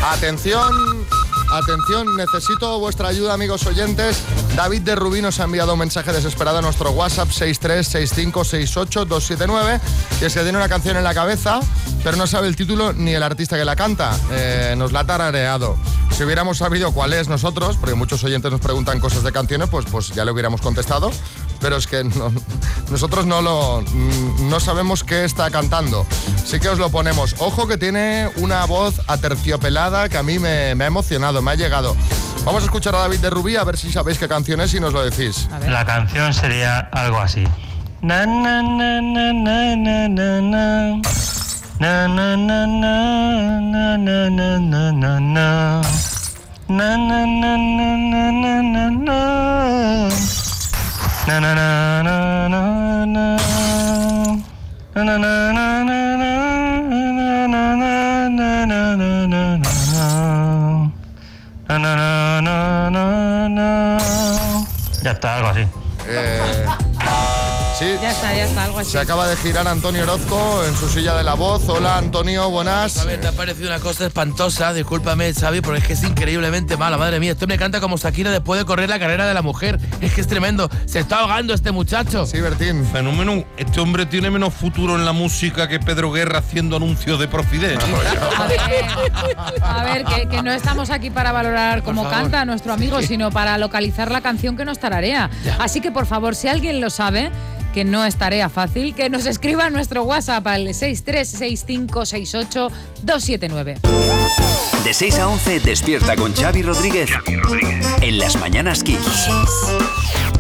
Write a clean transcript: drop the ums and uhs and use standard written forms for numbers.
Atención, necesito vuestra ayuda, amigos oyentes. David de Rubí nos ha enviado un mensaje desesperado a nuestro WhatsApp 636568279 y es que tiene una canción en la cabeza, pero no sabe el título ni el artista que la canta. Nos la ha tarareado. Si hubiéramos sabido cuál es nosotros, porque muchos oyentes nos preguntan cosas de canciones, pues ya le hubiéramos contestado, pero es que nosotros no sabemos qué está cantando. Así que os lo ponemos. Ojo que tiene una voz aterciopelada que a mí me ha emocionado, me ha llegado. Vamos a escuchar a David de Rubí a ver si sabéis qué canción es y nos lo decís. La canción sería algo así. Na na na na na na na na. Na na na na na na na na na na. Na na na na na na na na. Na na na na na na. Na na na na na na na na na na. Na, na, na, na, na. Ya está, algo así. Sí, Ya está, algo así. se acaba de girar Antonio Orozco en su silla de la voz. Hola, Antonio, buenas. A ver, te ha parecido una cosa espantosa, discúlpame, Xavi, porque es que es increíblemente mala, madre mía. Esto me canta como Shakira después de correr la carrera de la mujer. Es que es tremendo, se está ahogando este muchacho. Sí, Bertín. Fenómeno, este hombre tiene menos futuro en la música que Pedro Guerra haciendo anuncios de Profidel. A ver, que no estamos aquí para valorar cómo Por favor. canta nuestro amigo, sino para localizar la canción que nos tararea. Así que, por favor, si alguien lo sabe, que no es tarea fácil, que nos escriba a nuestro WhatsApp al 636568279. De 6 a 11 despierta con Xavi Rodríguez. En Las Mañanas Kiss.